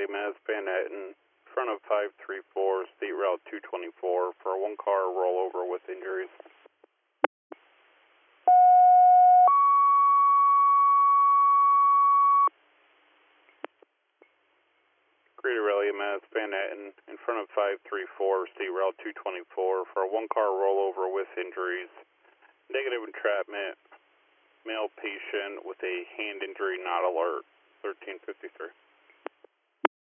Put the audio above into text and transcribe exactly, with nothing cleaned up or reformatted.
Rally Mass Van Etten, in front of five three four, State Route two twenty-four, for a one-car rollover with injuries. Greater Rally Mass Van Etten, in front of five three four, State Route two twenty-four, for a one-car rollover with injuries. Negative entrapment, male patient with a hand injury not alert, thirteen fifty-three.